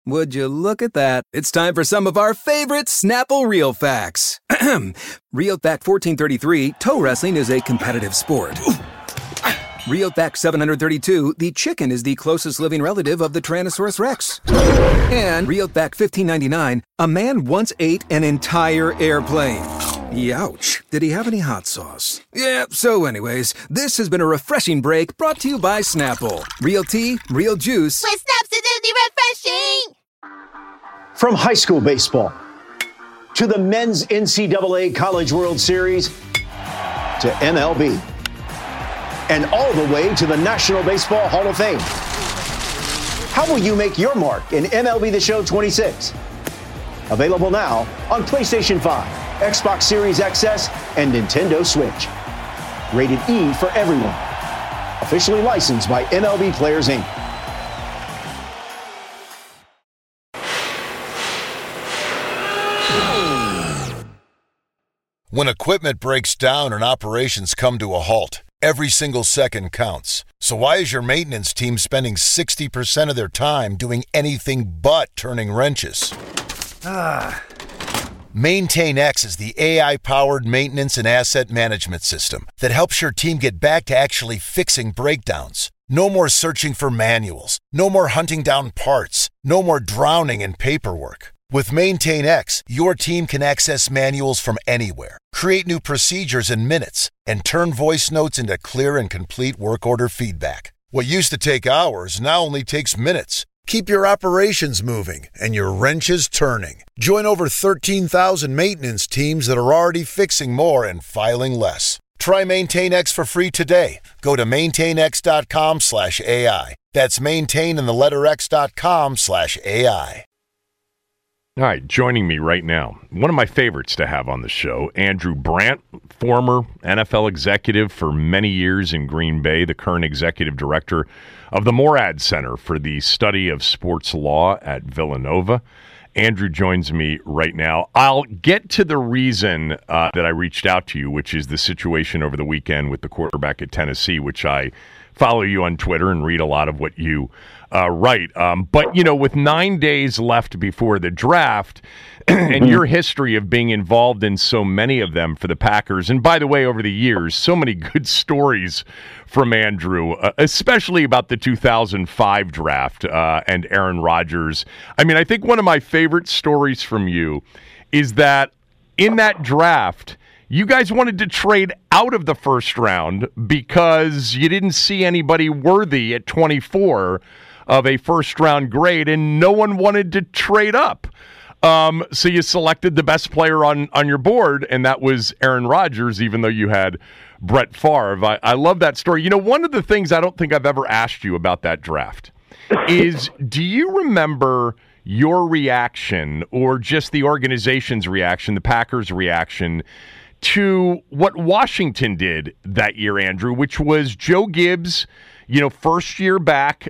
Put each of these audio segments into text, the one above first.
Would you look at that? It's time for some of our favorite Snapple Real Facts. Real Fact 1433, toe wrestling is a competitive sport. Real Fact 732, the chicken is the closest living relative of the Tyrannosaurus Rex. And Real Fact 1599, a man once ate an entire airplane. Youch. Did he have any hot sauce? Yeah, so anyways, this has been a refreshing break brought to you by Snapple. Real tea, real juice. With Snap's refreshing! From high school baseball to the men's NCAA College World Series to MLB and all the way to the National Baseball Hall of Fame. How will you make your mark in MLB The Show 26? Available now on PlayStation 5, Xbox Series XS, and Nintendo Switch. Rated E for everyone. Officially licensed by MLB Players Inc. When equipment breaks down and operations come to a halt, every single second counts. So why is your maintenance team spending 60% of their time doing anything but turning wrenches? MaintainX is the AI-powered maintenance and asset management system that helps your team get back to actually fixing breakdowns. No more searching for manuals. No more hunting down parts. No more drowning in paperwork. With MaintainX, your team can access manuals from anywhere, create new procedures in minutes, and turn voice notes into clear and complete work order feedback. What used to take hours now only takes minutes. Keep your operations moving and your wrenches turning. Join over 13,000 maintenance teams that are already fixing more and filing less. Try MaintainX for free today. Go to maintainx.com/AI. That's maintain and the letter x.com/AI. All right, joining me right now, one of my favorites to have on the show, Andrew Brandt, former NFL executive for many years in Green Bay, the current executive director of the Morad Center for the Study of Sports Law at Villanova. Andrew joins me right now. I'll get to the reason that I reached out to you, which is the situation over the weekend with the quarterback at Tennessee, which I follow you on Twitter and read a lot of what you write. But, you know, with 9 days left before the draft and your history of being involved in so many of them for the Packers, and by the way, over the years, so many good stories from Andrew, especially about the 2005 draft and Aaron Rodgers. I mean, I think one of my favorite stories from you is that in that draft, you guys wanted to trade out of the first round because you didn't see anybody worthy at 24 of a first-round grade, and no one wanted to trade up. So you selected the best player on your board, and that was Aaron Rodgers, even though you had Brett Favre. I love that story. You know, one of the things I don't think I've ever asked you about that draft is, do you remember your reaction, or just the organization's reaction, the Packers' reaction, to what Washington did that year, Andrew, which was Joe Gibbs, you know, first year back,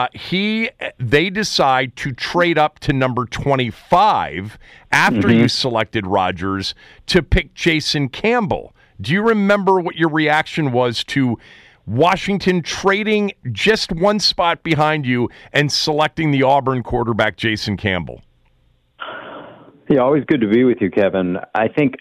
they decide to trade up to number 25 after you selected Rodgers to pick Jason Campbell. Do you remember what your reaction was to Washington trading just one spot behind you and selecting the Auburn quarterback Jason Campbell? Yeah, always good to be with you, Kevin. I think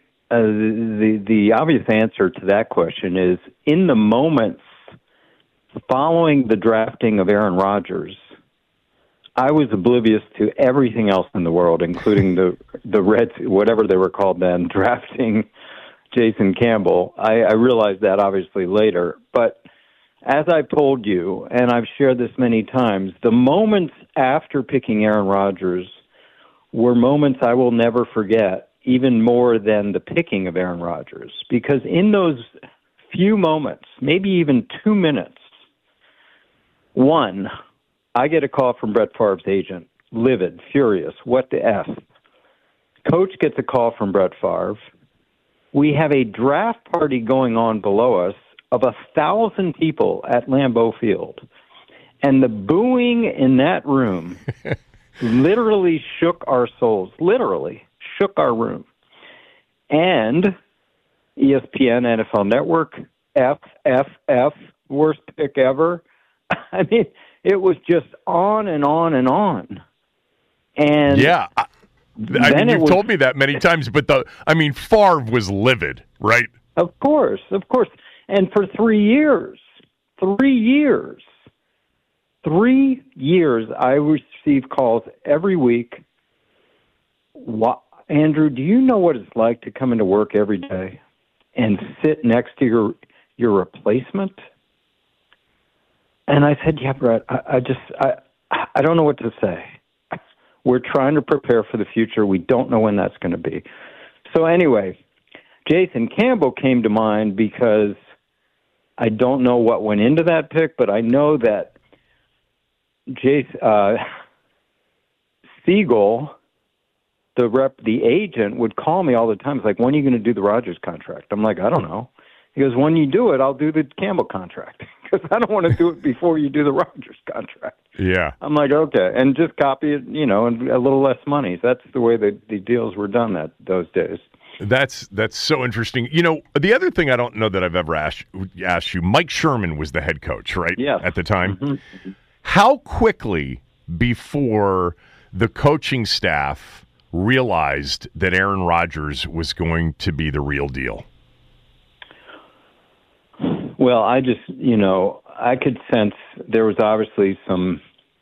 the obvious answer to that question is, in the moments following the drafting of Aaron Rodgers, I was oblivious to everything else in the world, including the Reds, whatever they were called then, drafting Jason Campbell. I realized that obviously later. But as I've told you, and I've shared this many times, the moments after picking Aaron Rodgers were moments I will never forget, even more than the picking of Aaron Rodgers. Because in those few moments, maybe even 2 minutes, one, I get a call from Brett Favre's agent, livid, furious, what the F? Coach gets a call from Brett Favre. We have a draft party going on below us of 1,000 people at Lambeau Field. And the booing in that room literally shook our souls, literally shook our room. And ESPN, NFL Network, F, worst pick ever. I mean, it was just on and on and on. And yeah, you've told me that many times, but Favre was livid, right? Of course. And for 3 years, I received calls every week. Andrew, do you know what it's like to come into work every day and sit next to your replacement? And I said, yeah, Brett, I don't know what to say. We're trying to prepare for the future. We don't know when that's going to be. So anyway, Jason Campbell came to mind because I don't know what went into that pick, but I know that Siegel, the agent, would call me all the time. It's like, when are you going to do the Rodgers contract? I'm like, I don't know. He goes, when you do it, I'll do the Campbell contract because I don't want to do it before you do the Rodgers contract. Yeah. I'm like, okay, and just copy it, and a little less money. That's the way the deals were done those days. That's so interesting. The other thing I don't know that I've ever asked you, Mike Sherman was the head coach, right? Yeah. At the time. Mm-hmm. How quickly before the coaching staff realized that Aaron Rodgers was going to be the real deal? Well, I just, I could sense there was obviously some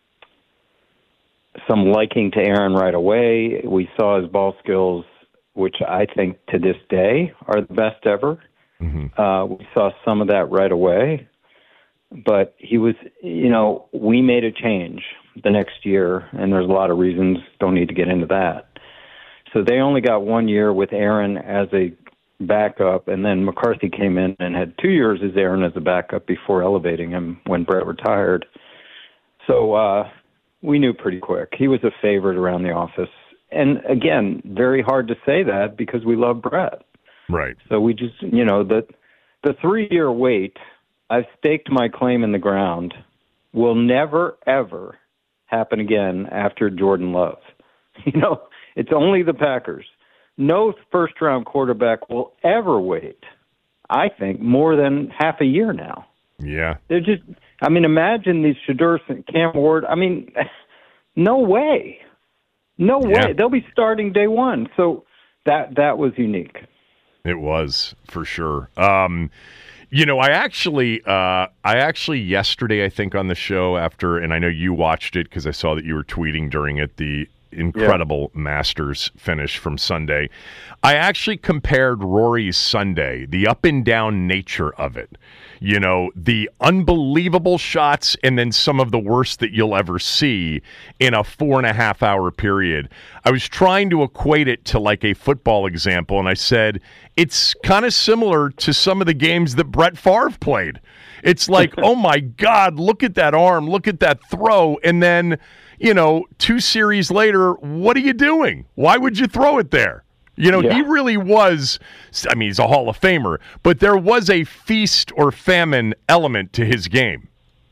liking to Aaron right away. We saw his ball skills, which I think to this day are the best ever. Mm-hmm. We saw some of that right away. But he was, we made a change the next year, and there's a lot of reasons, don't need to get into that. So they only got 1 year with Aaron as a backup, and then McCarthy came in and had 2 years as Aaron as a backup before elevating him when Brett retired. So we knew pretty quick. He was a favorite around the office. And again, very hard to say that because we love Brett. Right. So we just, the 3-year wait, I've staked my claim in the ground, will never, ever happen again after Jordan Love. It's only the Packers. No first-round quarterback will ever wait, I think, more than half a year now. Yeah. They're just, imagine these Shedeur and Cam Ward. No way. No way. Yeah. They'll be starting day one. So that was unique. It was, for sure. I actually yesterday, I think, on the show after, and I know you watched it because I saw that you were tweeting during it, the incredible Masters finish from Sunday. I actually compared Rory's Sunday, the up and down nature of it, the unbelievable shots and then some of the worst that you'll ever see in a 4.5 hour period. I was trying to equate it to like a football example, and I said, it's kind of similar to some of the games that Brett Favre played. It's like, oh my God, look at that arm, look at that throw, and then 2 series later, what are you doing? Why would you throw it there? He really was, he's a Hall of Famer, but there was a feast or famine element to his game.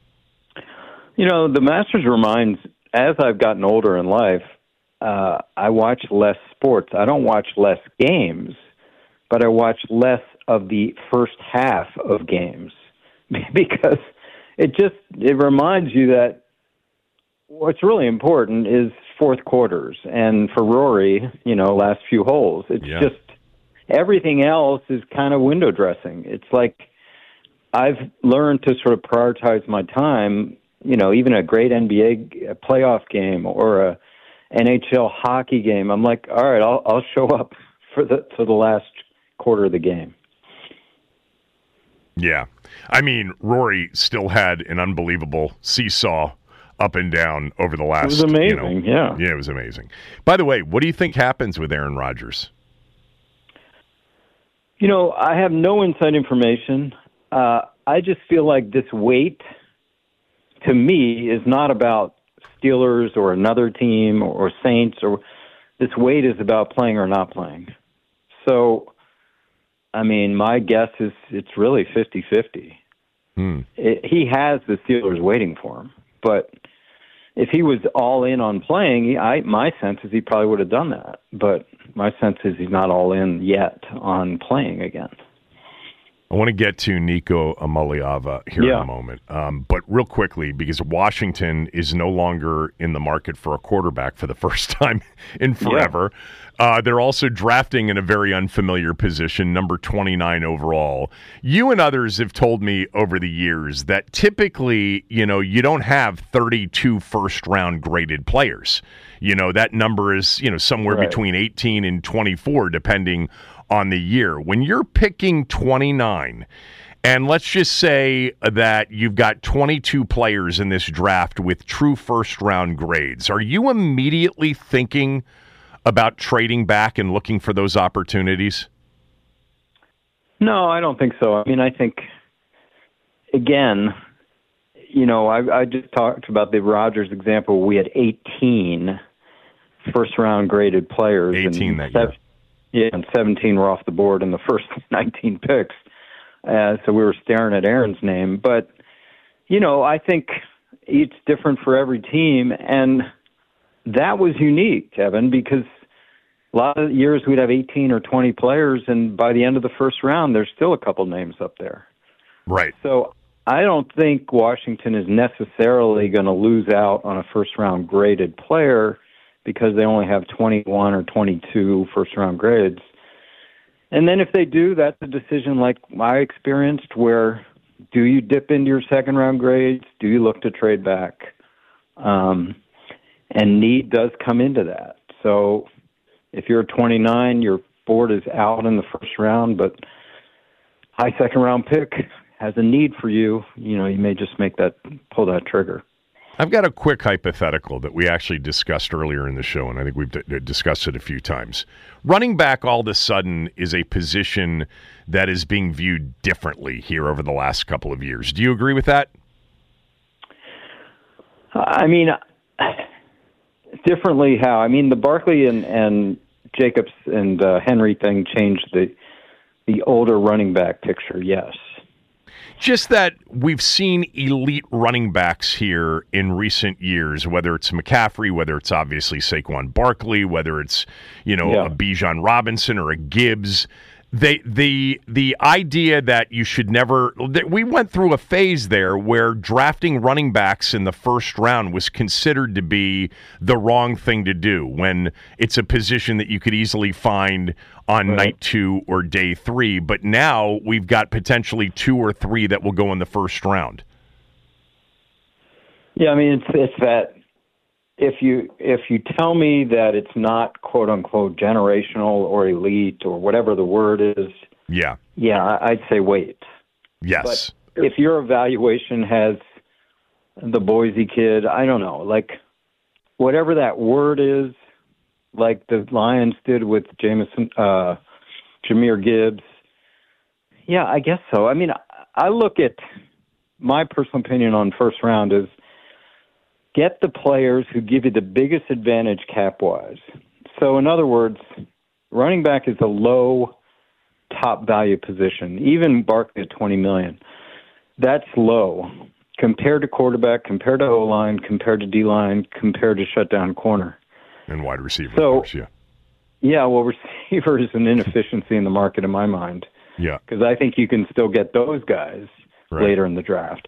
The Masters reminds, as I've gotten older in life, I watch less sports. I don't watch less games, but I watch less of the first half of games because it reminds you that what's really important is fourth quarters. And for Rory, last few holes, it's just everything else is kind of window dressing. It's like I've learned to sort of prioritize my time, even a great NBA playoff game or a NHL hockey game. I'm like, all right, I'll show up for the last quarter of the game. Yeah. Rory still had an unbelievable seesaw up and down over the last... It was amazing, yeah. Yeah, it was amazing. By the way, what do you think happens with Aaron Rodgers? I have no inside information. I just feel like this wait, to me, is not about Steelers or another team or Saints. Or this wait is about playing or not playing. So, my guess is it's really 50-50. He has the Steelers waiting for him. But if he was all in on playing, my sense is he probably would have done that. But my sense is he's not all in yet on playing again. I want to get to Nico Iamaleava here in a moment. But real quickly, because Washington is no longer in the market for a quarterback for the first time in forever, they're also drafting in a very unfamiliar position, number 29 overall. You and others have told me over the years that typically, you don't have 32 first-round graded players. That number is, somewhere between 18 and 24, depending on the year. When you're picking 29, and let's just say that you've got 22 players in this draft with true first-round grades, are you immediately thinking about trading back and looking for those opportunities? No, I don't think so. I mean, I think, again, I just talked about the Rodgers example. We had 18 first-round graded players. 18 that year. Yeah, and 17 were off the board in the first 19 picks. So we were staring at Aaron's name. But, I think it's different for every team. And that was unique, Kevin, because a lot of years we'd have 18 or 20 players, and by the end of the first round, there's still a couple names up there. Right. So I don't think Washington is necessarily going to lose out on a first-round graded player because they only have 21 or 22 first-round grades. And then if they do, that's a decision like I experienced where do you dip into your second-round grades? Do you look to trade back? And need does come into that. So if you're 29, your board is out in the first round, but high second-round pick has a need for you, you may just pull that trigger. I've got a quick hypothetical that we actually discussed earlier in the show, and I think we've discussed it a few times. Running back all of a sudden is a position that is being viewed differently here over the last couple of years. Do you agree with that? I mean, differently how? I mean, the Barkley and Jacobs and Henry thing changed the older running back picture, yes. Just that we've seen elite running backs here in recent years, whether it's McCaffrey, whether it's obviously Saquon Barkley, whether it's, a Bijan Robinson or a Gibbs. The idea that you should never – we went through a phase there where drafting running backs in the first round was considered to be the wrong thing to do when it's a position that you could easily find on night 2 or day 3. But now we've got potentially 2 or 3 that will go in the first round. Yeah, I mean, it's that if you tell me that it's not quote unquote generational or elite or whatever the word is, I'd say wait. Yes. But if your evaluation has the Boise kid, I don't know, like whatever that word is, like the Lions did with Jahmyr Gibbs. Yeah, I guess so. I mean, I look at my personal opinion on first round is get the players who give you the biggest advantage cap-wise. So, in other words, running back is a low top value position. Even Barkley at $20 million, that's low compared to quarterback, compared to O-line, compared to D-line, compared to shutdown corner. And wide receiver, of course, yeah. Yeah, well, receiver is an inefficiency in the market in my mind. Yeah. Because I think you can still get those guys later in the draft.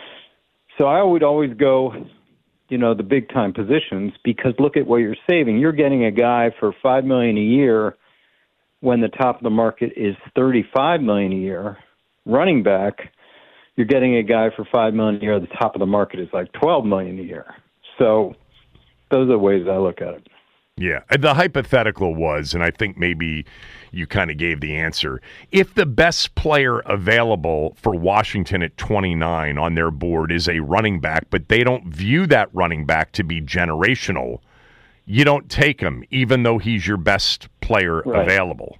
So I would always go, the big-time positions because look at what you're saving. You're getting a guy for $5 million a year when the top of the market is $35 million a year. Running back, you're getting a guy for $5 million a year. The top of the market is like $12 million a year. So those are the ways I look at it. Yeah. The hypothetical was, and I think maybe you kind of gave the answer, if the best player available for Washington at 29 on their board is a running back, but they don't view that running back to be generational, you don't take him, even though he's your best player available.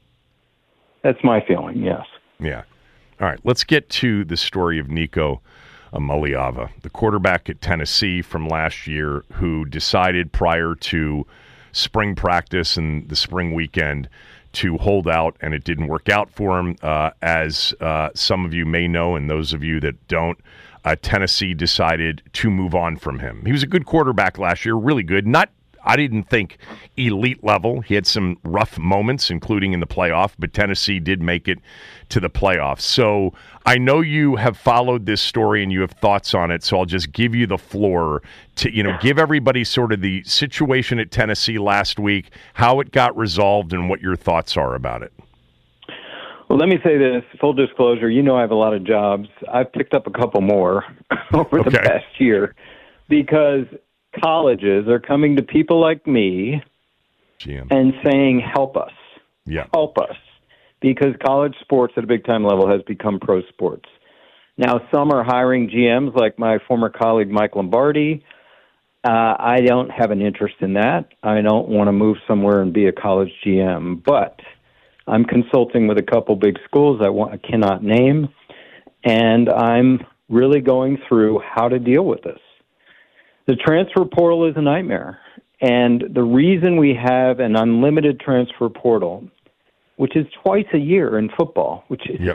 That's my feeling, yes. Yeah. All right, let's get to the story of Nico Iamaleava, the quarterback at Tennessee from last year who decided prior to spring practice and the spring weekend to hold out, and it didn't work out for him. As some of you may know, and those of you that don't, Tennessee decided to move on from him. He was a good quarterback last year, really good. I didn't think elite level. He had some rough moments, including in the playoff, but Tennessee did make it to the playoffs. So I know you have followed this story and you have thoughts on it, so I'll just give you the floor to, give everybody sort of the situation at Tennessee last week, how it got resolved, and what your thoughts are about it. Well, let me say this, full disclosure, I have a lot of jobs. I've picked up a couple more over the past year because colleges are coming to people like me and saying, help us. Yeah. Help us. Because college sports at a big-time level has become pro sports. Now, some are hiring GMs like my former colleague Mike Lombardi. I don't have an interest in that. I don't want to move somewhere and be a college GM. But I'm consulting with a couple big schools I cannot name, and I'm really going through how to deal with this. The transfer portal is a nightmare, and the reason we have an unlimited transfer portal, which is twice a year in football, which is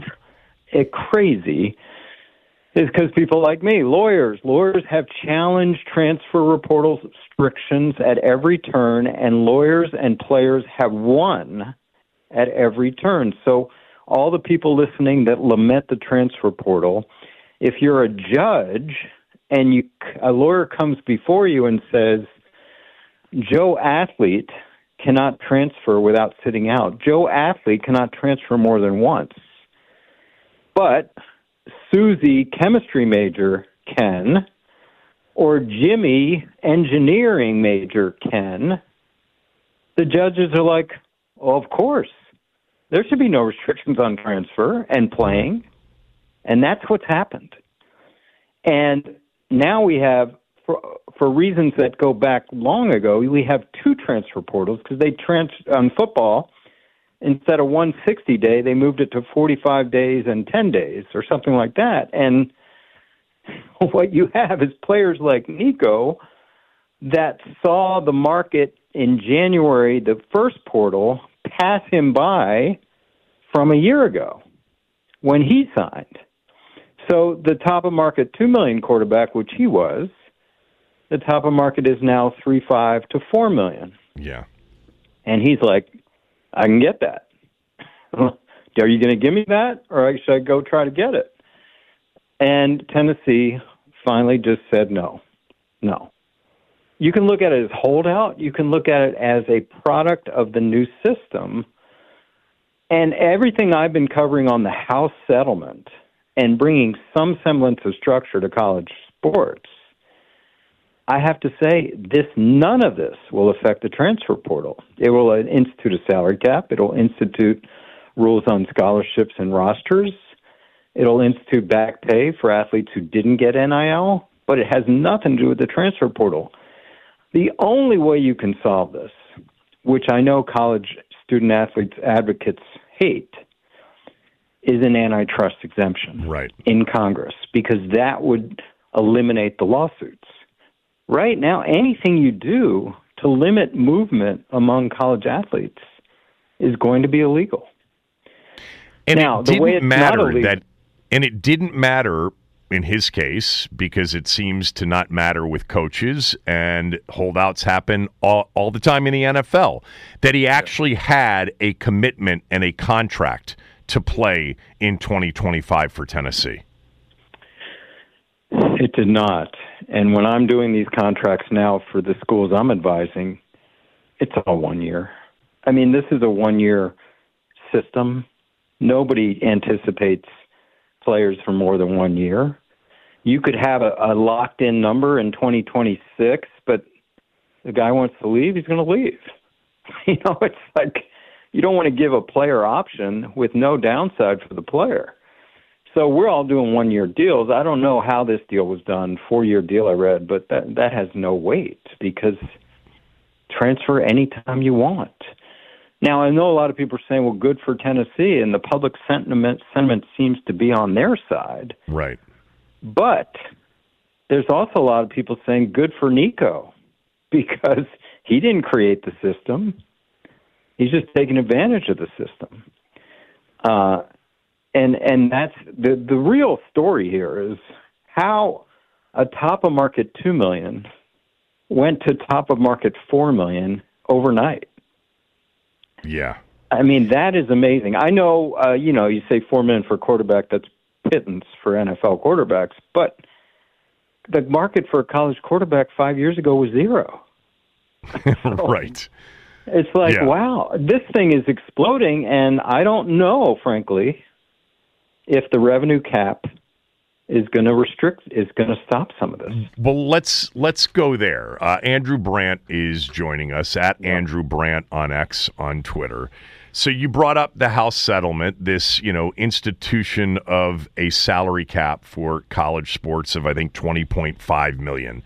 crazy, is because people like me, lawyers have challenged transfer portal restrictions at every turn, and lawyers and players have won at every turn. So all the people listening that lament the transfer portal, if you're a judge and a lawyer comes before you and says, Joe Athlete cannot transfer without sitting out. Joe Athlete cannot transfer more than once. But Susie, chemistry major, can, or Jimmy, engineering major, can. The judges are like, well, of course. There should be no restrictions on transfer and playing. And that's what's happened. And now we have, for reasons that go back long ago, we have two transfer portals because on football, instead of 160-day, they moved it to 45 days and 10 days or something like that. And what you have is players like Nico that saw the market in January, the first portal, pass him by from a year ago when he signed. So the top of market $2 million quarterback, which he was, the top of market is now $3.5 to $4 million. Yeah. And he's like, I can get that. Are you going to give me that, or should I go try to get it? And Tennessee finally just said no. You can look at it as holdout. You can look at it as a product of the new system. And everything I've been covering on the House settlement and bringing some semblance of structure to college sports, I have to say none of this will affect the transfer portal. It will institute a salary cap. It will institute rules on scholarships and rosters. It will institute back pay for athletes who didn't get NIL, but it has nothing to do with the transfer portal. The only way you can solve this, which I know college student athletes advocates hate, is an antitrust exemption in Congress, because that would eliminate the lawsuits. Right now, anything you do to limit movement among college athletes is going to be illegal. And now, it didn't matter and it didn't matter in his case, because it seems to not matter with coaches, and holdouts happen all the time in the NFL, that he actually had a commitment and a contract to play in 2025 for Tennessee. It did not. And when I'm doing these contracts now for the schools I'm advising, it's all 1 year. I mean, this is a 1-year system. Nobody anticipates players for more than 1 year. You could have a locked-in number in 2026, but the guy wants to leave, he's going to leave. It's like you don't want to give a player option with no downside for the player. So we're all doing 1-year deals. I don't know how this deal was done, 4-year deal I read, but that has no weight because transfer anytime you want. Now, I know a lot of people are saying, well, good for Tennessee, and the public sentiment seems to be on their side. Right. But there's also a lot of people saying good for Nico because he didn't create the system. He's just taking advantage of the system. And that's the real story here is how a top of market $2 million went to top of market $4 million overnight. Yeah. I mean, that is amazing. I know, you say $4 million for a quarterback, that's pittance for NFL quarterbacks, but the market for a college quarterback 5 years ago was zero. Right. It's like, wow, this thing is exploding, and I don't know, frankly, if the revenue cap is going to stop some of this. Well, let's go there. Andrew Brandt is joining us at Andrew Brandt on X on Twitter. So you brought up the House settlement, this institution of a salary cap for college sports of I think $20.5 million.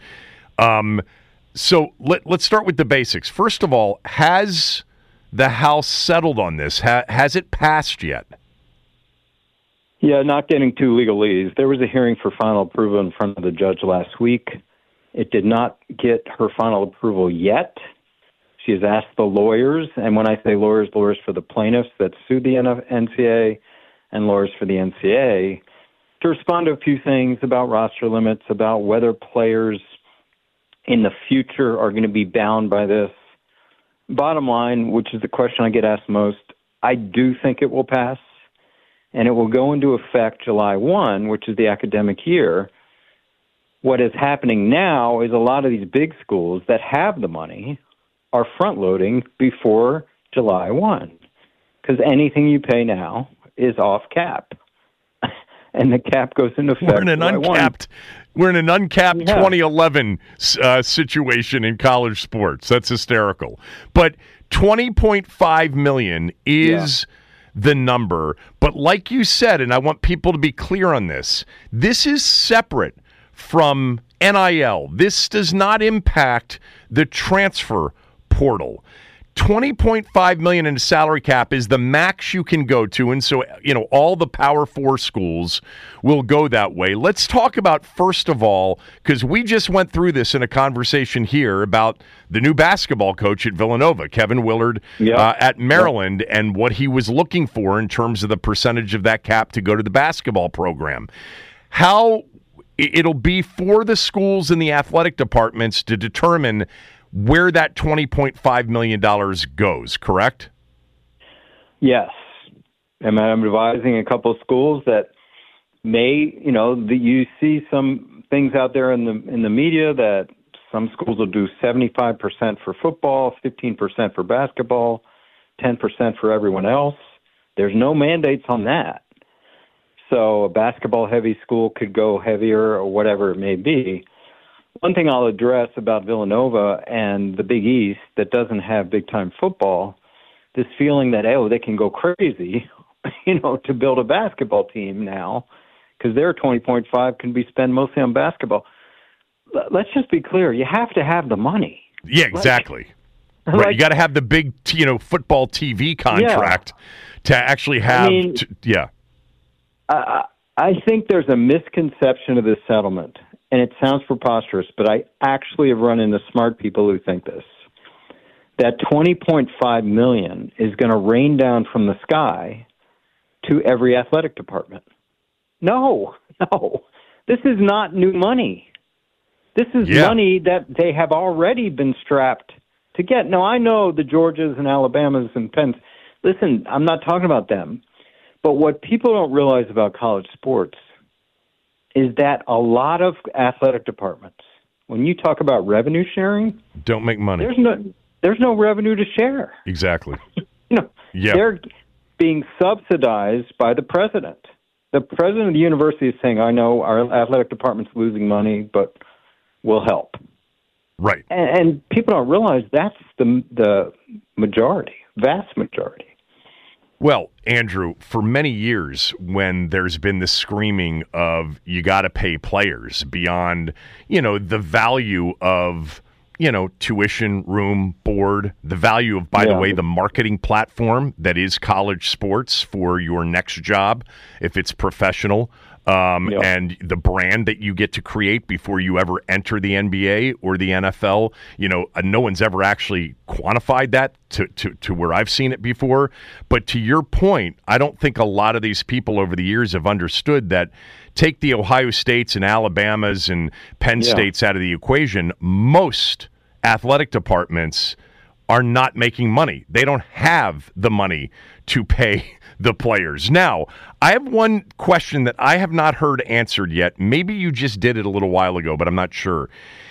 So let's start with the basics. First of all, has the House settled on this? Has it passed yet? Yeah, not getting too legalese. There was a hearing for final approval in front of the judge last week. It did not get her final approval yet. She has asked the lawyers, and when I say lawyers for the plaintiffs that sued the NCAA and lawyers for the NCAA, to respond to a few things about roster limits, about whether players in the future are going to be bound by this. Bottom line, which is the question I get asked most, I do think it will pass, and it will go into effect July 1, which is the academic year. What is happening now is a lot of these big schools that have the money are front-loading before July 1, because anything you pay now is off cap, and the cap goes into effect We're in an uncapped 2011 situation in college sports. That's hysterical. But $20.5 million is the number. But like you said, and I want people to be clear on this is separate from NIL. This does not impact the transfer portal. $20.5 million in salary cap is the max you can go to, and so all the Power 4 schools will go that way. Let's talk about, first of all, because we just went through this in a conversation here about the new basketball coach at Villanova, Kevin Willard, at Maryland, and what he was looking for in terms of the percentage of that cap to go to the basketball program. How it'll be for the schools and the athletic departments to determine where that $20.5 million goes, correct? Yes. And I'm advising a couple of schools that may, you see some things out there in the media that some schools will do 75% for football, 15% for basketball, 10% for everyone else. There's no mandates on that. So a basketball-heavy school could go heavier or whatever it may be. One thing I'll address about Villanova and the Big East that doesn't have big-time football, this feeling that, they can go crazy, to build a basketball team now, because their $20.5 can be spent mostly on basketball. Let's just be clear. You have to have the money. Yeah, exactly. Right. You got to have the big, football TV contract to actually have. I think there's a misconception of this settlement. And it sounds preposterous, but I actually have run into smart people who think this. That $20.5 million is going to rain down from the sky to every athletic department. No. This is not new money. This is money that they have already been strapped to get. Now, I know the Georgias and Alabamas and Penns. Listen, I'm not talking about them. But what people don't realize about college sports is that a lot of athletic departments, when you talk about revenue sharing, don't make money. There's no revenue to share. Exactly. They're being subsidized by the president. The president of the university is saying, I know our athletic department's losing money, but we'll help. Right. And people don't realize that's the majority, vast majority. Well, Andrew, for many years when there's been the screaming of you got to pay players beyond, the value of, tuition, room, board, the value of, by the way, the marketing platform that is college sports for your next job, if it's professional, and the brand that you get to create before you ever enter the NBA or the NFL. No one's ever actually quantified that to where I've seen it before. But to your point, I don't think a lot of these people over the years have understood that. Take the Ohio States and Alabamas and Penn States out of the equation. Most athletic departments are not making money. They don't have the money to pay the players. Now, I have one question that I have not heard answered yet. Maybe you just did it a little while ago, but I'm not sure.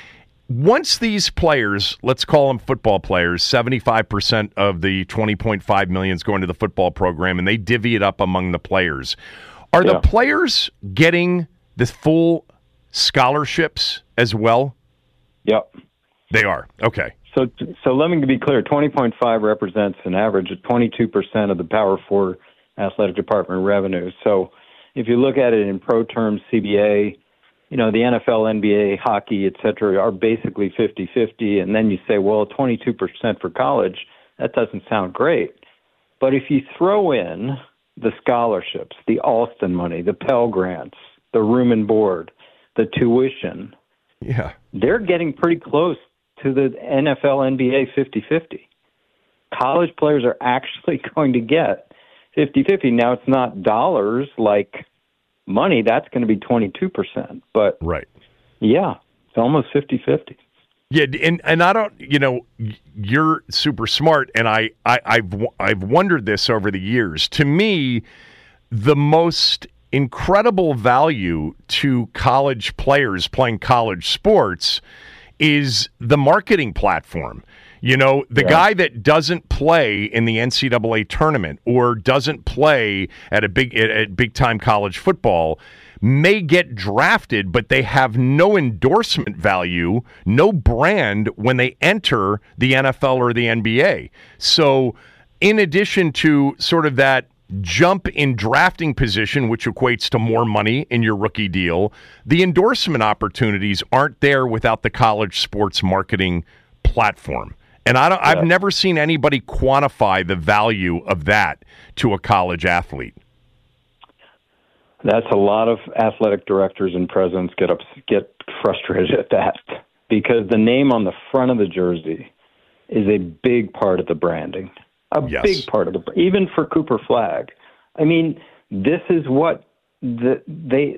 Once these players, let's call them football players, 75% of the $20.5 million is going to the football program, and they divvy it up among the players. Are the players getting the full scholarships as well? Yep. They are. Okay. So let me be clear. 20.5 represents an average of 22% of the Power 4 athletic department revenue. So if you look at it in pro terms, CBA, the NFL, NBA, hockey, et cetera, are basically 50-50. And then you say, well, 22% for college, that doesn't sound great. But if you throw in the scholarships, the Alston money, the Pell Grants, the room and board, the tuition, they're getting pretty close to the NFL, NBA 50-50. College players are actually going to get 50-50. Now, it's not dollars like money. That's going to be 22%. But, it's almost 50-50. Yeah, and I don't, you're super smart, and I've wondered this over the years. To me, the most incredible value to college players playing college sports is the marketing platform. The guy that doesn't play in the NCAA tournament or doesn't play at big time college football may get drafted, but they have no endorsement value, no brand when they enter the NFL or the NBA. So in addition to sort of that jump in drafting position, which equates to more money in your rookie deal, the endorsement opportunities aren't there without the college sports marketing platform. And I've never seen anybody quantify the value of that to a college athlete. That's a lot of athletic directors and presidents get frustrated at that, because the name on the front of the jersey is a big part of the branding. Big part of even for Cooper Flagg. I mean, this is what if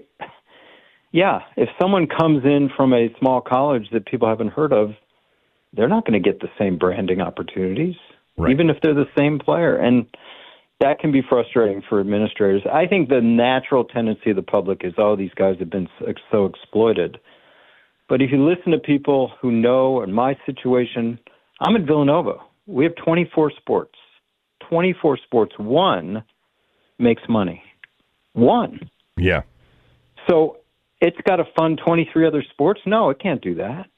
someone comes in from a small college that people haven't heard of, they're not going to get the same branding opportunities, even if they're the same player. And that can be frustrating for administrators. I think the natural tendency of the public is, these guys have been so exploited. But if you listen to people who know, in my situation, I'm at Villanova. We have 24 sports. 24 sports. One makes money. One. Yeah. So it's got to fund 23 other sports? No, it can't do that.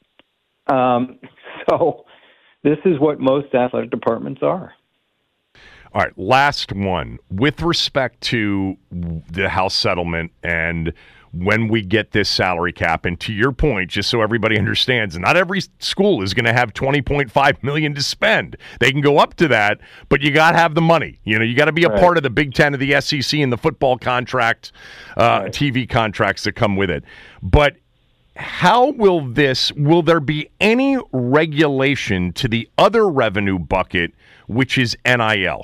So this is what most athletic departments are. All right, last one. With respect to the House settlement and when we get this salary cap, and to your point, just so everybody understands, not every school is going to have $20.5 million to spend. They can go up to that, but you got to have the money. You got to be a part of the Big Ten of the SEC and the football contract, TV contracts that come with it. But how will there be any regulation to the other revenue bucket, which is NIL?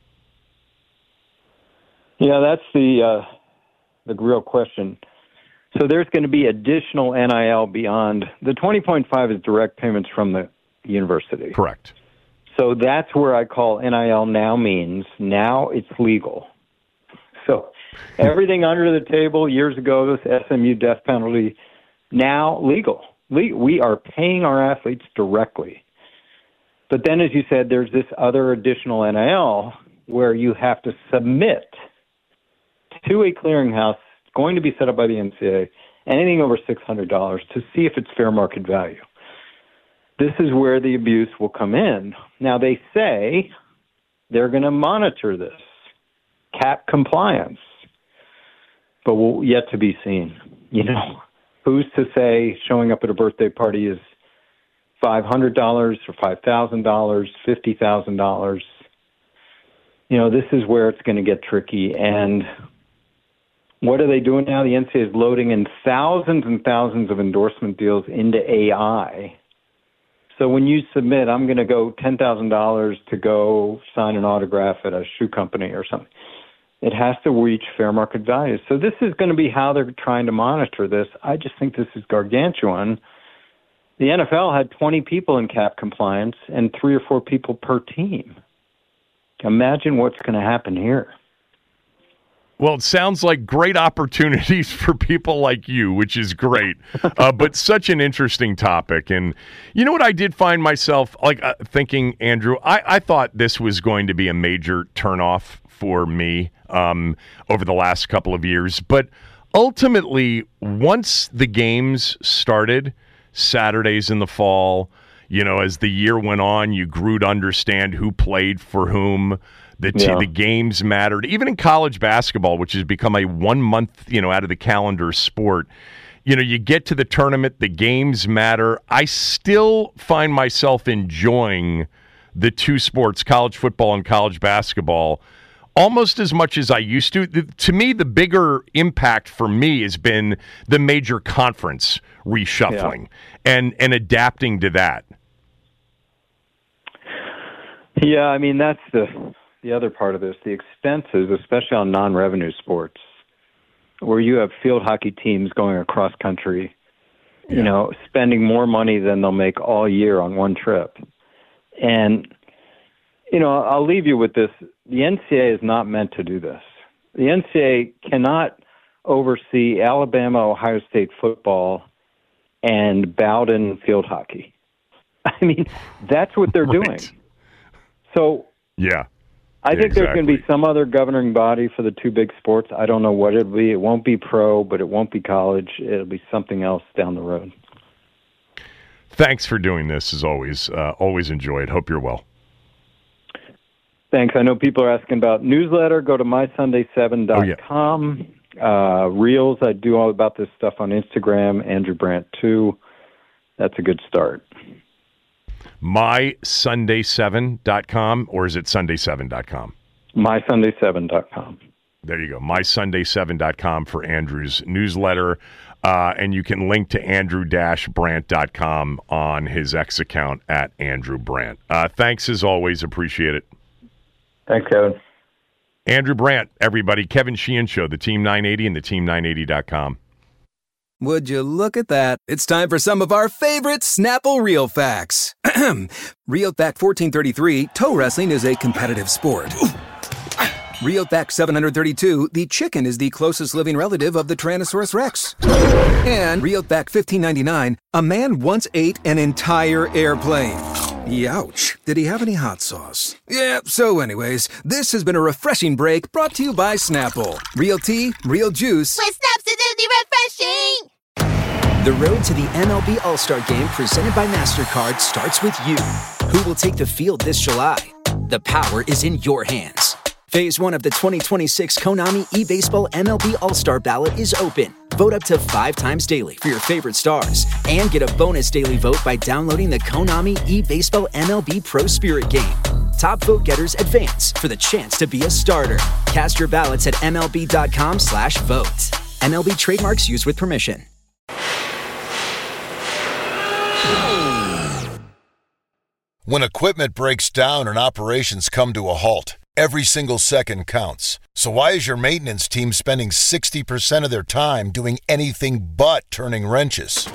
Yeah, that's the real question. So there's going to be additional NIL beyond the 20.5 is direct payments from the university. Correct. So that's where I call NIL now means now it's legal. So everything under the table years ago, this SMU death penalty, now legal. We are paying our athletes directly. But then, as you said, there's this other additional NIL where you have to submit to a clearinghouse going to be set up by the NCAA, anything over $600 to see if it's fair market value. This is where the abuse will come in. Now, they say they're going to monitor this, cap compliance, but we'll yet to be seen. Who's to say showing up at a birthday party is $500 or $5,000, $50,000? This is where it's going to get tricky. And what are they doing now? The NCAA is loading in thousands and thousands of endorsement deals into AI. So when you submit, I'm going to go $10,000 to go sign an autograph at a shoe company or something. It has to reach fair market value. So this is going to be how they're trying to monitor this. I just think this is gargantuan. The NFL had 20 people in cap compliance and 3 or 4 people per team. Imagine what's going to happen here. Well, it sounds like great opportunities for people like you, which is great, but such an interesting topic. And you know what I did find myself thinking, Andrew? I thought this was going to be a major turnoff for me over the last couple of years. But ultimately, once the games started, Saturdays in the fall, as the year went on, you grew to understand who played for whom. The games mattered. Even in college basketball, which has become a 1 month, out of the calendar sport, you get to the tournament, the games matter. I still find myself enjoying the two sports, college football and college basketball, almost as much as I used to. To me, the bigger impact for me has been the major conference reshuffling and adapting to that. Yeah, I mean, that's the other part of this, the expenses, especially on non-revenue sports, where you have field hockey teams going across country, spending more money than they'll make all year on one trip. And, I'll leave you with this. The NCAA is not meant to do this. The NCAA cannot oversee Alabama, Ohio State football, and Bowdoin field hockey. I mean, that's what they're doing. So, I think there's going to be some other governing body for the two big sports. I don't know what it'll be. It won't be pro, but it won't be college. It'll be something else down the road. Thanks for doing this, as always. Always enjoy it. Hope you're well. Thanks. I know people are asking about newsletter. Go to mysunday7.com. Reels, I do all about this stuff on Instagram. Andrew Brandt, too. That's a good start. mysunday7.com, or is it sunday7.com? mysunday7.com. There you go. mysunday7.com for Andrew's newsletter. And you can link to andrew-brandt.com on his X account at Andrew Brandt. Thanks as always. Appreciate it. Thanks, Kevin. Andrew Brandt, everybody. Kevin Sheehan Show, the Team 980 and the Team980.com. Would you look at that? It's time for some of our favorite Snapple Real Facts. Real Fact 1433, toe wrestling is a competitive sport. Real Fact 732, the chicken is the closest living relative of the Tyrannosaurus Rex. And Real Fact 1599, a man once ate an entire airplane. Youch. Did he have any hot sauce? Yeah, so anyways, this has been a refreshing break brought to you by Snapple. Real tea, real juice. With Snap's acidity refreshing! The road to the MLB All-Star Game presented by MasterCard starts with you. Who will take the field this July? The power is in your hands. Phase 1 of the 2026 Konami eBaseball MLB All-Star Ballot is open. Vote up to 5 times daily for your favorite stars and get a bonus daily vote by downloading the Konami eBaseball MLB Pro Spirit game. Top vote getters advance for the chance to be a starter. Cast your ballots at MLB.com/vote. MLB trademarks used with permission. When equipment breaks down and operations come to a halt, every single second counts. So why is your maintenance team spending 60% of their time doing anything but turning wrenches?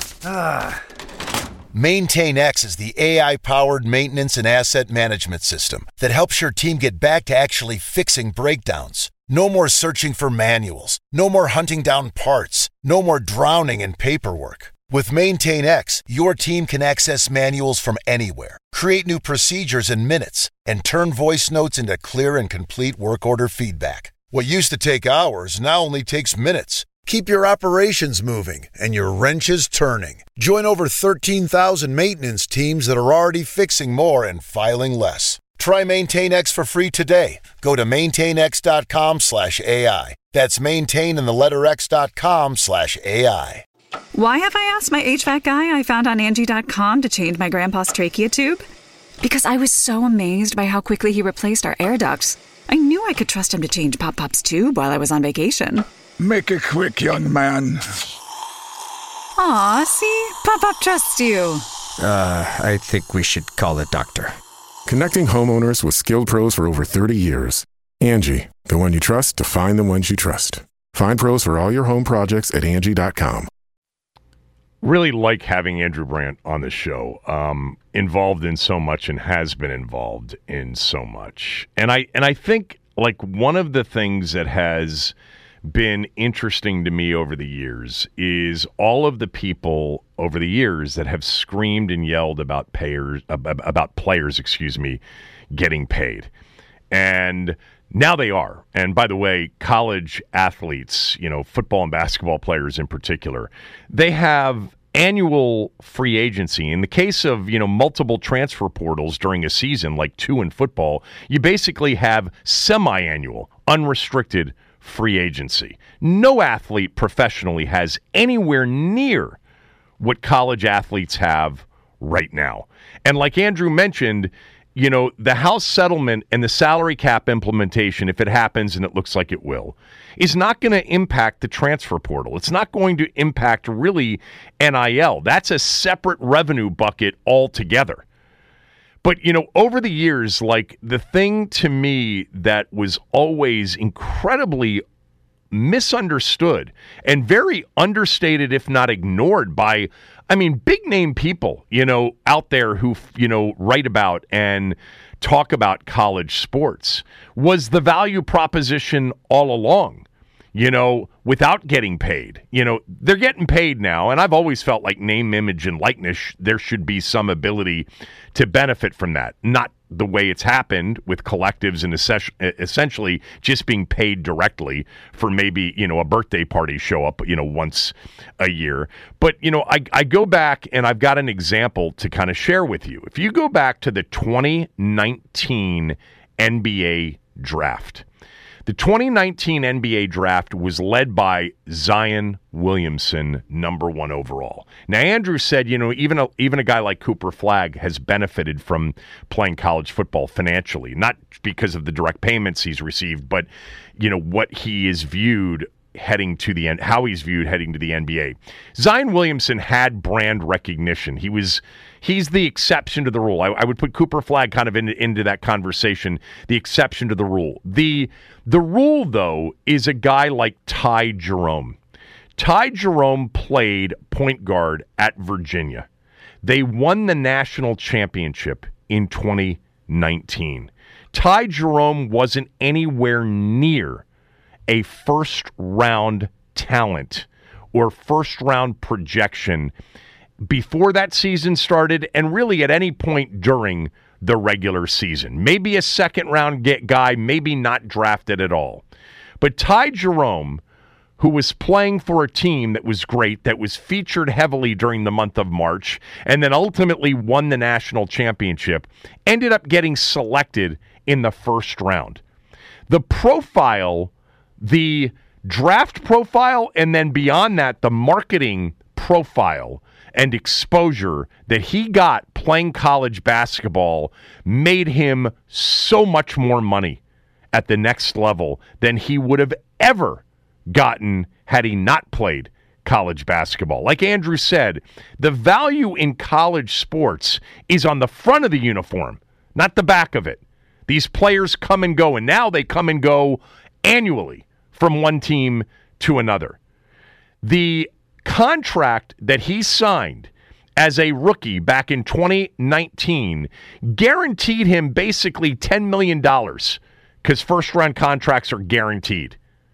MaintainX is the AI-powered maintenance and asset management system that helps your team get back to actually fixing breakdowns. No more searching for manuals. No more hunting down parts. No more drowning in paperwork. With MaintainX, your team can access manuals from anywhere, create new procedures in minutes, and turn voice notes into clear and complete work order feedback. What used to take hours now only takes minutes. Keep your operations moving and your wrenches turning. Join over 13,000 maintenance teams that are already fixing more and filing less. Try MaintainX for free today. Go to maintainx.com/AI. That's maintain and the letter x.com/AI. Why have I asked my HVAC guy I found on Angie.com to change my grandpa's trachea tube? Because I was so amazed by how quickly he replaced our air ducts. I knew I could trust him to change Pop-Pop's tube while I was on vacation. Make it quick, young man. Aw, see? Pop-Pop trusts you. I think we should call a doctor. Connecting homeowners with skilled pros for over 30 years. Angie, the one you trust to find the ones you trust. Find pros for all your home projects at Angie.com. Really like having Andrew Brandt on the show. Involved in so much and has been involved in so much. And I think like one of the things that has been interesting to me over the years is all of the people over the years that have screamed and yelled about players, getting paid. And now they are. And by the way, college athletes, football and basketball players in particular, they have annual free agency. In the case of, multiple transfer portals during a season, like 2 in football, you basically have semi-annual, unrestricted free agency. No athlete professionally has anywhere near what college athletes have right now. And like Andrew mentioned, the House settlement and the salary cap implementation, if it happens, and it looks like it will, is not going to impact the transfer portal. It's not going to impact really NIL. That's a separate revenue bucket altogether. But, over the years, like the thing to me that was always incredibly misunderstood and very understated, if not ignored by, big name people, out there who, write about and talk about college sports, was the value proposition all along, without getting paid. They're getting paid now, and I've always felt like name, image, and likeness, there should be some ability to benefit from that. Not the way it's happened with collectives and essentially just being paid directly for maybe, a birthday party show up, once a year. But, I go back and I've got an example to kind of share with you. If you go back to the 2019 NBA draft, the 2019 NBA draft was led by Zion Williamson, number 1 overall. Now, Andrew said, even a guy like Cooper Flagg has benefited from playing college football financially, not because of the direct payments he's received, but, what he is viewed heading to the end, how he's viewed heading to the NBA. Zion Williamson had brand recognition. He's the exception to the rule. I would put Cooper Flagg kind of into that conversation, the exception to the rule. The rule, though, is a guy like Ty Jerome. Ty Jerome played point guard at Virginia. They won the national championship in 2019. Ty Jerome wasn't anywhere near a first-round talent or first-round projection before that season started and really at any point during the regular season. Maybe a second-round guy, maybe not drafted at all. But Ty Jerome, who was playing for a team that was great, that was featured heavily during the month of March, and then ultimately won the national championship, ended up getting selected in the first round. The profile, the draft profile, and then beyond that, the marketing profile and exposure that he got playing college basketball made him so much more money at the next level than he would have ever gotten had he not played college basketball. Like Andrew said, the value in college sports is on the front of the uniform, not the back of it. These players come and go, and now they come and go annually from one team to another. The contract that he signed as a rookie back in 2019 guaranteed him basically $10 million because first-round contracts are guaranteed.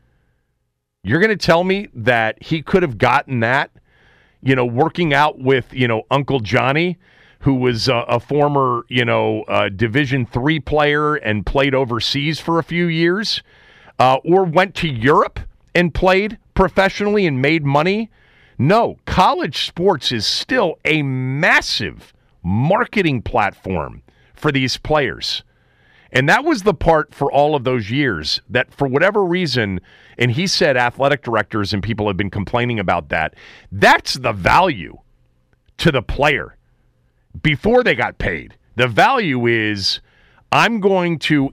You're going to tell me that he could have gotten that, working out with, Uncle Johnny, who was a former, Division III player and played overseas for a few years, or went to Europe and played professionally and made money? No, college sports is still a massive marketing platform for these players. And that was the part for all of those years that for whatever reason, and he said athletic directors and people have been complaining about that, that's the value to the player before they got paid. The value is I'm going to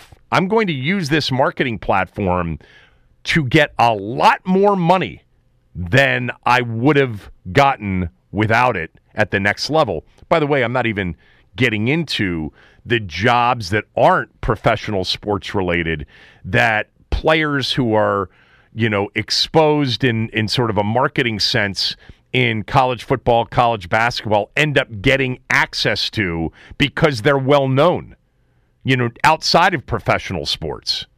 use this marketing platform to get a lot more money than I would have gotten without it at the next level. By the way, I'm not even getting into the jobs that aren't professional sports related that players who are, exposed in sort of a marketing sense in college football, college basketball end up getting access to because they're well known, outside of professional sports.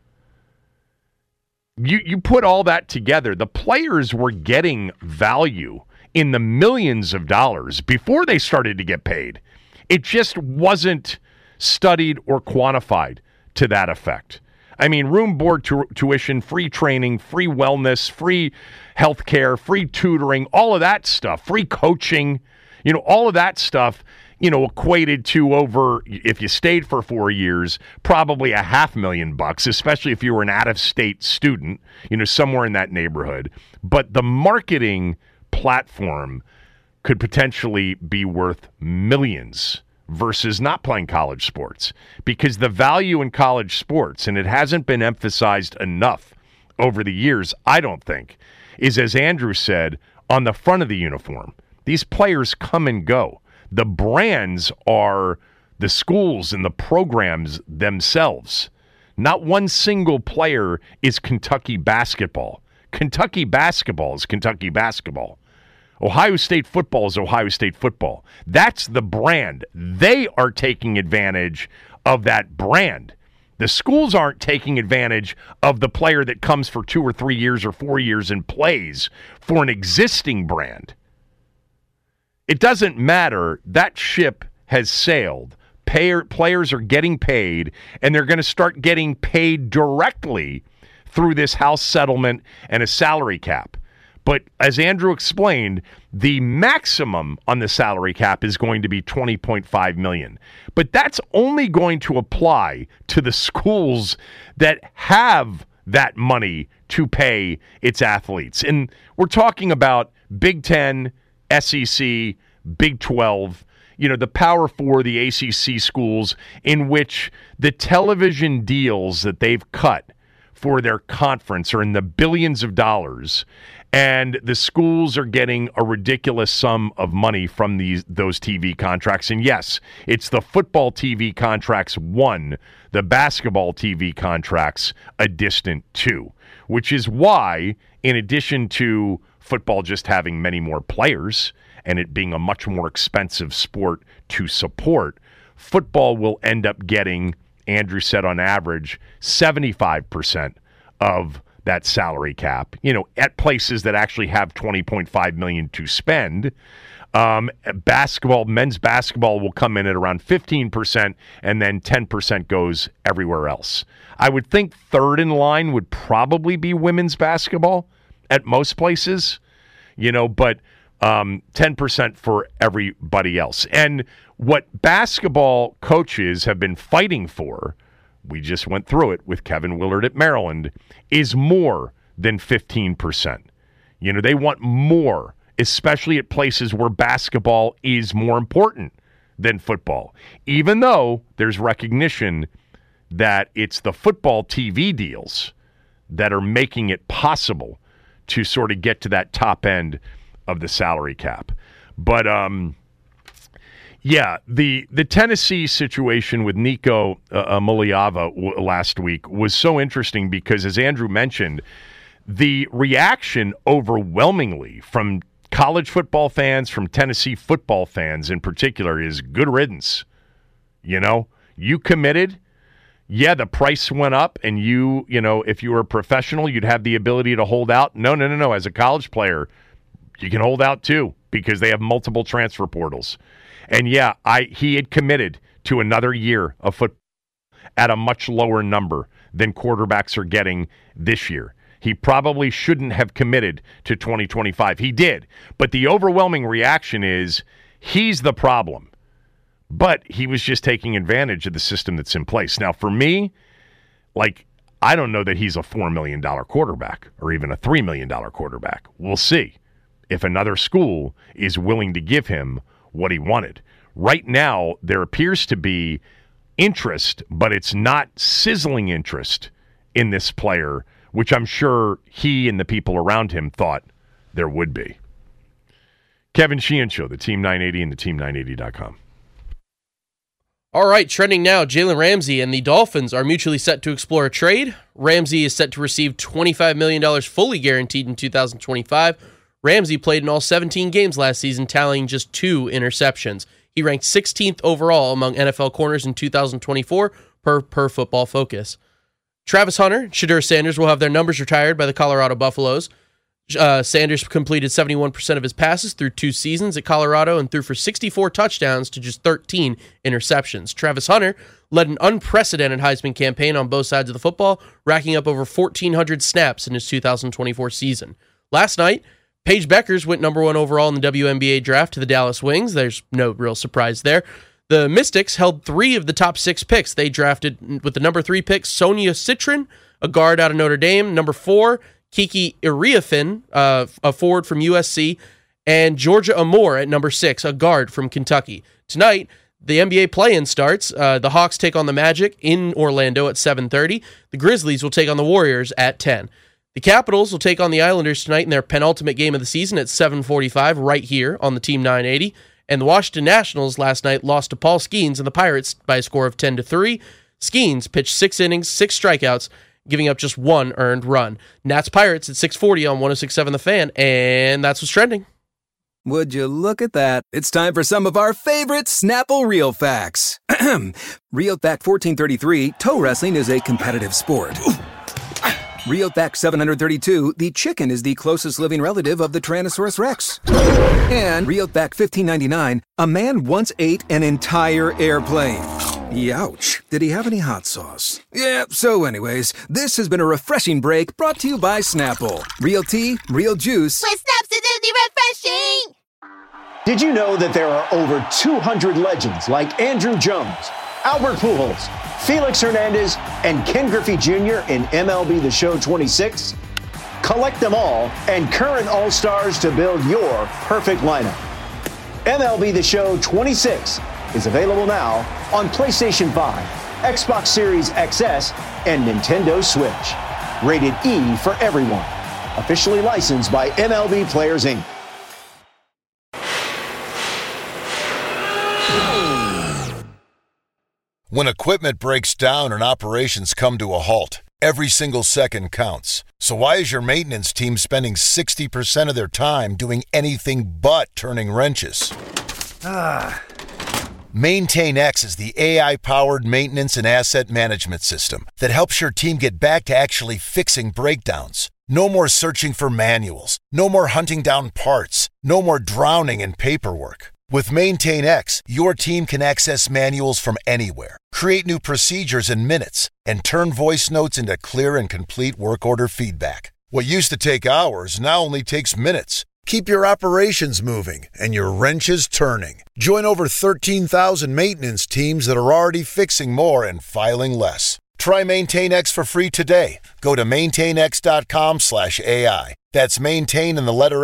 You put all that together, the players were getting value in the millions of dollars before they started to get paid. It just wasn't studied or quantified to that effect. I mean, room, board, tuition, free training, free wellness, free healthcare, free tutoring, all of that stuff, free coaching, all of that stuff, equated to over, if you stayed for 4 years, probably $500,000, especially if you were an out-of-state student, somewhere in that neighborhood. But the marketing platform could potentially be worth millions versus not playing college sports, because the value in college sports, and it hasn't been emphasized enough over the years, I don't think, is, as Andrew said, on the front of the uniform. These players come and go. The brands are the schools and the programs themselves. Not one single player is Kentucky basketball. Kentucky basketball is Kentucky basketball. Ohio State football is Ohio State football. That's the brand. They are taking advantage of that brand. The schools aren't taking advantage of the player that comes for 2 or 3 years or 4 years and plays for an existing brand. It doesn't matter. That ship has sailed. Players are getting paid, and they're going to start getting paid directly through this house settlement and a salary cap. But as Andrew explained, the maximum on the salary cap is going to be $20.5 million. But that's only going to apply to the schools that have that money to pay its athletes. And we're talking about Big Ten, SEC, Big 12, the Power 4, the ACC schools, in which the television deals that they've cut for their conference are in the billions of dollars. And the schools are getting a ridiculous sum of money from those TV contracts. And yes, it's the football TV contracts 1, the basketball TV contracts a distant 2, which is why, in addition to football just having many more players and it being a much more expensive sport to support, football will end up getting, Andrew said on average, 75% of that salary cap, at places that actually have $20.5 million to spend. Men's basketball will come in at around 15%, and then 10% goes everywhere else. I would think third in line would probably be women's basketball at most places, but 10% for everybody else. And what basketball coaches have been fighting for, we just went through it with Kevin Willard at Maryland, is more than 15%. They want more, especially at places where basketball is more important than football, even though there's recognition that it's the football TV deals that are making it possible to sort of get to that top end of the salary cap. But yeah, the Tennessee situation with Nico Muliava last week was so interesting because, as Andrew mentioned, the reaction overwhelmingly from college football fans, from Tennessee football fans in particular, is good riddance. You committed. Yeah, the price went up, and if you were a professional, you'd have the ability to hold out. No. As a college player, you can hold out too because they have multiple transfer portals. And yeah, he had committed to another year of football at a much lower number than quarterbacks are getting this year. He probably shouldn't have committed to 2025. He did. But the overwhelming reaction is he's the problem. But he was just taking advantage of the system that's in place. Now, for me, I don't know that he's a $4 million quarterback or even a $3 million quarterback. We'll see if another school is willing to give him what he wanted. Right now, there appears to be interest, but it's not sizzling interest in this player, which I'm sure he and the people around him thought there would be. Kevin Sheehan Show, the Team 980 and the Team980.com. All right, trending now, Jalen Ramsey and the Dolphins are mutually set to explore a trade. Ramsey is set to receive $25 million fully guaranteed in 2025. Ramsey played in all 17 games last season, tallying just 2 interceptions. He ranked 16th overall among NFL corners in 2024 per Football Focus. Travis Hunter and Shedeur Sanders will have their numbers retired by the Colorado Buffaloes. Sanders completed 71% of his passes through 2 seasons at Colorado and threw for 64 touchdowns to just 13 interceptions. Travis Hunter led an unprecedented Heisman campaign on both sides of the football, racking up over 1,400 snaps in his 2024 season. Last night, Paige Beckers went number 1 overall in the WNBA draft to the Dallas Wings. There's no real surprise there. The Mystics held 3 of the top 6 picks. They drafted, with the number 3 pick, Sonia Citron, a guard out of Notre Dame. Number 4, Kiki Iriafin, a forward from USC, and Georgia Amore at number 6, a guard from Kentucky. Tonight, the NBA play-in starts. The Hawks take on the Magic in Orlando at 7:30. The Grizzlies will take on the Warriors at 10. The Capitals will take on the Islanders tonight in their penultimate game of the season at 7:45 right here on the Team 980. And the Washington Nationals last night lost to Paul Skeens and the Pirates by a score of 10-3. Skeens pitched 6 innings, 6 strikeouts, giving up just 1 earned run. Nats Pirates at 6:40 on 106.7 The Fan, and that's what's trending. Would you look at that? It's time for some of our favorite Snapple Real Facts. Real Fact 1433, toe wrestling is a competitive sport. Real Fact 732, the chicken is the closest living relative of the Tyrannosaurus Rex. And Real Fact 1599, a man once ate an entire airplane. Youch. Did he have any hot sauce? Yeah, so anyways, this has been a refreshing break brought to you by Snapple. Real tea, real juice. With Snaps, it's refreshing! Did you know that there are over 200 legends like Andrew Jones, Albert Pujols, Felix Hernandez, and Ken Griffey Jr. in MLB The Show 26? Collect them all and current All-Stars to build your perfect lineup. MLB The Show 26 is available now on PlayStation 5, Xbox Series XS, and Nintendo Switch. Rated E for everyone. Officially licensed by MLB Players, Inc. When equipment breaks down and operations come to a halt, every single second counts. So why is your maintenance team spending 60% of their time doing anything but turning wrenches? MaintainX is the AI-powered maintenance and asset management system that helps your team get back to actually fixing breakdowns. No more searching for manuals. No more hunting down parts. No more drowning in paperwork. With MaintainX, your team can access manuals from anywhere, create new procedures in minutes, and turn voice notes into clear and complete work order feedback. What used to take hours now only takes minutes. Keep your operations moving and your wrenches turning. Join over 13,000 maintenance teams that are already fixing more and filing less. Try MaintainX for free today. Go to maintainx.com/AI. That's maintain and the letter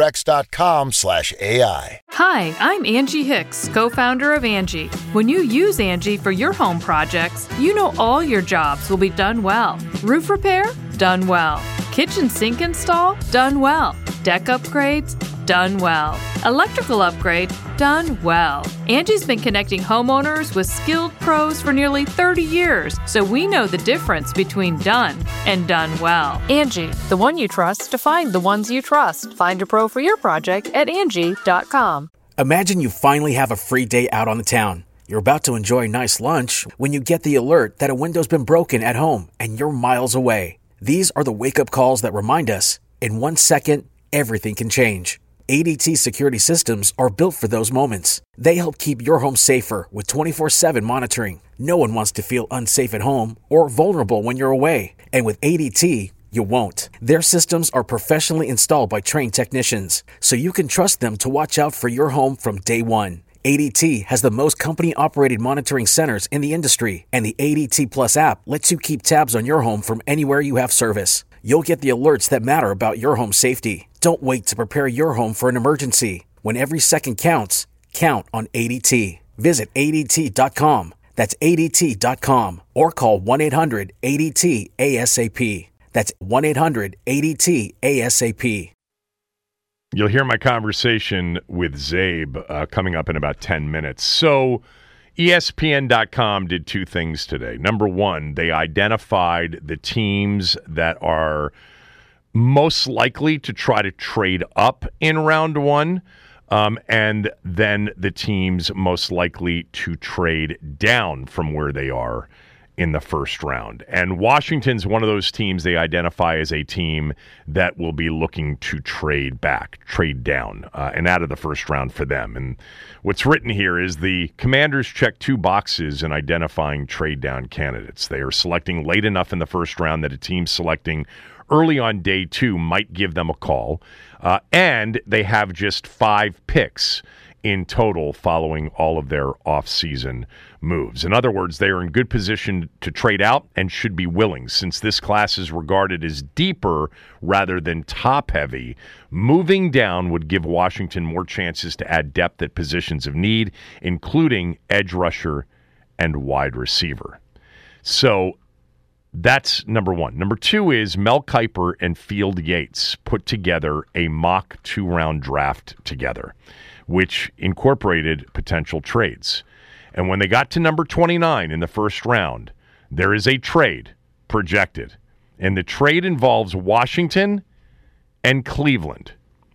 x.com/AI. Hi, I'm Angie Hicks, co-founder of Angie. When you use Angie for your home projects, you know all your jobs will be done well. Roof repair? Done well. Kitchen sink install? Done well. Deck upgrades? Done well. Electrical upgrade? Done well. Angie's been connecting homeowners with skilled pros for nearly 30 years, so we know the difference between done and done well. Angie, the one you trust to find the ones you trust. Find a pro for your project at Angie.com. Imagine you finally have a free day out on the town. You're about to enjoy a nice lunch when you get the alert that a window's been broken at home and you're miles away. These are the wake-up calls that remind us, in 1 second, everything can change. ADT security systems are built for those moments. They help keep your home safer with 24/7 monitoring. No one wants to feel unsafe at home or vulnerable when you're away. And with ADT, you won't. Their systems are professionally installed by trained technicians, so you can trust them to watch out for your home from day one. ADT has the most company-operated monitoring centers in the industry, and the ADT Plus app lets you keep tabs on your home from anywhere you have service. You'll get the alerts that matter about your home safety. Don't wait to prepare your home for an emergency. When every second counts, count on ADT. Visit ADT.com. That's ADT.com. Or call 1-800-ADT-ASAP. That's 1-800-ADT-ASAP. You'll hear my conversation with Zabe coming up in about 10 minutes. So ESPN.com did 2 things today. Number one, they identified the teams that are most likely to try to trade up in round one, and then the teams most likely to trade down from where they are in the first round. And Washington's one of those teams they identify as a team that will be looking to trade down, and out of the first round for them. And what's written here is the Commanders check 2 boxes in identifying trade down candidates. They are selecting late enough in the first round that a team selecting early on day 2 might give them a call, and they have just 5 picks in total following all of their offseason moves. In other words, they are in good position to trade out and should be willing. Since this class is regarded as deeper rather than top-heavy, moving down would give Washington more chances to add depth at positions of need, including edge rusher and wide receiver. So that's number one. Number two is Mel Kiper and Field Yates put together a mock 2-round draft together, which incorporated potential trades. And when they got to number 29 in the first round, there is a trade projected. And the trade involves Washington and Cleveland.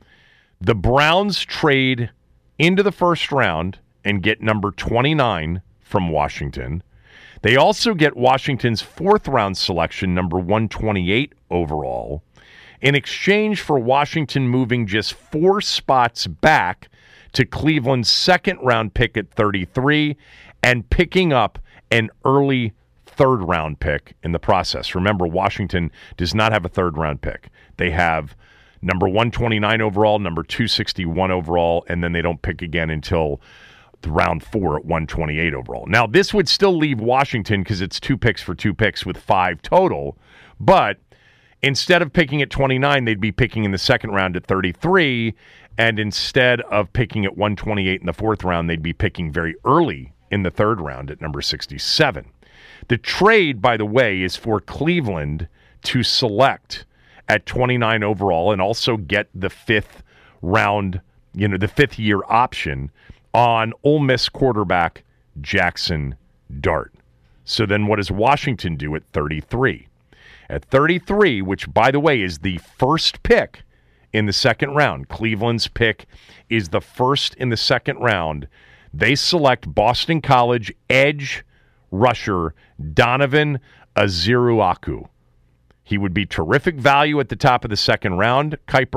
The Browns trade into the first round and get number 29 from Washington. They also get Washington's 4th-round selection, number 128 overall, in exchange for Washington moving just 4 spots back to Cleveland's 2nd-round pick at 33 and picking up an early 3rd-round pick in the process. Remember, Washington does not have a 3rd-round pick. They have number 129 overall, number 261 overall, and then they don't pick again until round 4 at 128 overall. Now, this would still leave Washington, because it's 2 picks for 2 picks with 5 total, but instead of picking at 29, they'd be picking in the 2nd round at 33, and instead of picking at 128 in the 4th round, they'd be picking very early in the 3rd round at number 67. The trade, by the way, is for Cleveland to select at 29 overall and also get the 5th round, the 5th-year option on Ole Miss quarterback Jackson Dart. So then what does Washington do at 33? At 33, which, by the way, is the first pick in the 2nd round, Cleveland's pick is the first in the 2nd round, they select Boston College edge rusher Donovan Azuruaku. He would be terrific value at the top of the 2nd round.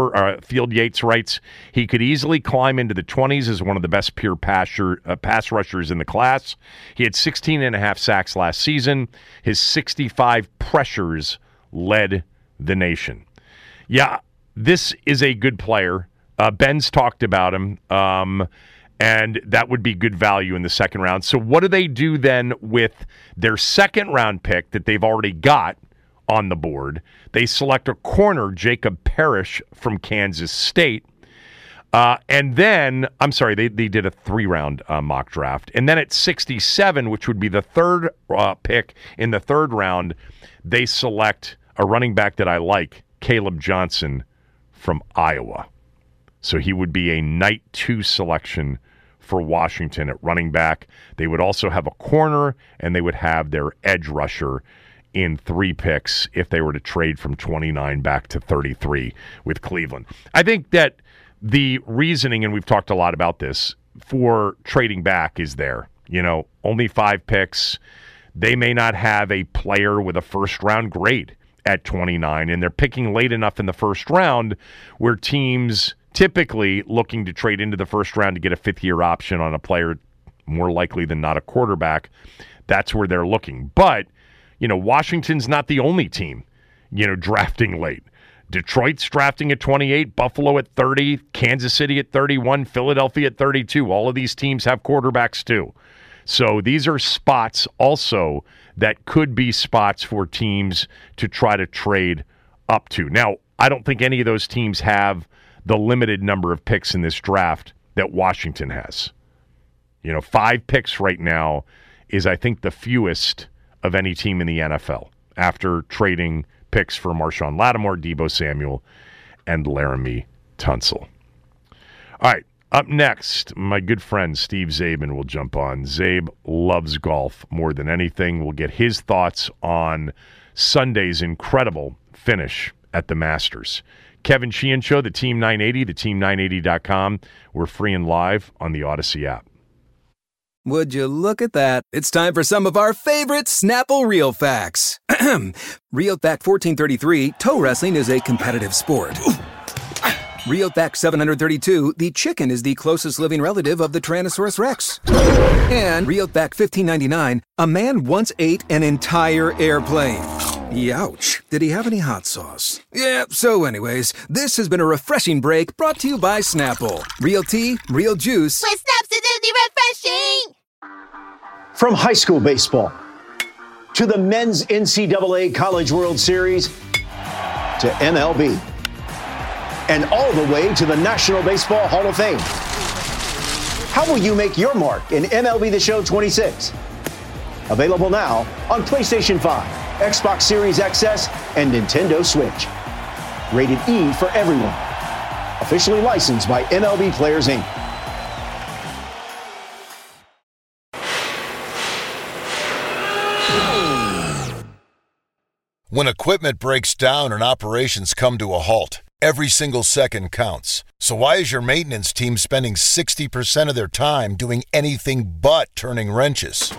Field Yates writes, he could easily climb into the 20s as one of the best pure pass rushers in the class. He had 16.5 sacks last season. His 65 pressures led the nation. Yeah, this is a good player. Ben's talked about him, and that would be good value in the 2nd round. So what do they do then with their 2nd round pick that they've already got on the board? They select a corner, Jacob Parrish from Kansas State. And then, they did a 3-round mock draft. And then at 67, which would be the 3rd pick in the 3rd round, they select a running back that I like, Caleb Johnson from Iowa. So he would be a night 2 selection for Washington at running back. They would also have a corner, and they would have their edge rusher in 3 picks if they were to trade from 29 back to 33 with Cleveland. I think that the reasoning, and we've talked a lot about this, for trading back is there. Only 5 picks. They may not have a player with a 1st-round grade at 29, and they're picking late enough in the 1st round where teams typically looking to trade into the 1st round to get a 5th-year option on a player, more likely than not a quarterback. That's where they're looking. But Washington's not the only team, drafting late. Detroit's drafting at 28, Buffalo at 30, Kansas City at 31, Philadelphia at 32. All of these teams have quarterbacks too. So these are spots also that could be spots for teams to try to trade up to. Now, I don't think any of those teams have the limited number of picks in this draft that Washington has. 5 picks right now is, I think, the fewest of any team in the NFL after trading picks for Marshawn Lattimore, Deebo Samuel, and Laramie Tunsil. All right, up next, my good friend Steve Zabin will jump on. Zabe loves golf more than anything. We'll get his thoughts on Sunday's incredible finish at the Masters. Kevin Sheehan Show, the Team 980, theteam980.com. We're free and live on the Odyssey app. Would you look at that? It's time for some of our favorite Snapple Real Facts. Real Fact 1433, toe wrestling is a competitive sport. Real Fact 732, the chicken is the closest living relative of the Tyrannosaurus Rex. And Real Fact 1599, a man once ate an entire airplane. Youch. Did he have any hot sauce? Yeah, so anyways, this has been a refreshing break brought to you by Snapple. Real tea, real juice. With Snapsidity refreshing! From high school baseball to the men's NCAA College World Series to MLB and all the way to the National Baseball Hall of Fame. How will you make your mark in MLB The Show 26? Available now on PlayStation 5, Xbox Series XS, and Nintendo Switch. Rated E for everyone. Officially licensed by MLB Players, Inc. When equipment breaks down and operations come to a halt, every single second counts. So why is your maintenance team spending 60% of their time doing anything but turning wrenches?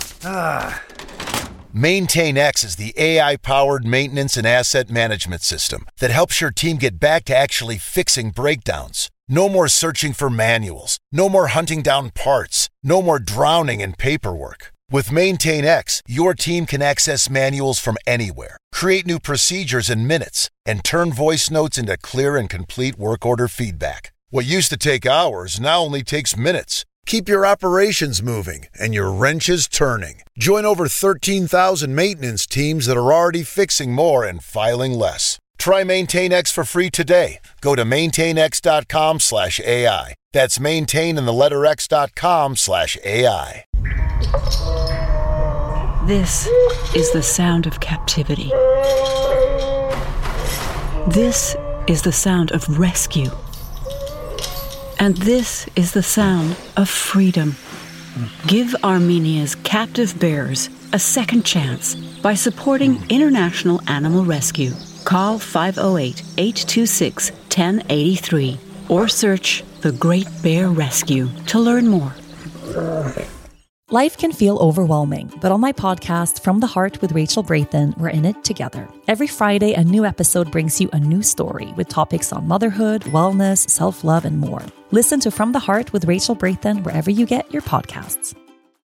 MaintainX is the AI-powered maintenance and asset management system that helps your team get back to actually fixing breakdowns. No more searching for manuals. No more hunting down parts. No more drowning in paperwork. With MaintainX, your team can access manuals from anywhere, create new procedures in minutes, and turn voice notes into clear and complete work order feedback. What used to take hours now only takes minutes. Keep your operations moving and your wrenches turning. Join over 13,000 maintenance teams that are already fixing more and filing less. Try MaintainX for free today. Go to maintainx.com/AI. That's maintain and the letter x.com/AI. This is the sound of captivity. This is the sound of rescue. And this is the sound of freedom. Give Armenia's captive bears a second chance by supporting International Animal Rescue. Call 508-826-1083 or search The Great Bear Rescue to learn more. Life can feel overwhelming, but on my podcast, From the Heart with Rachel Brathen, we're in it together. Every Friday, a new episode brings you a new story with topics on motherhood, wellness, self-love, and more. Listen to From the Heart with Rachel Brathen wherever you get your podcasts.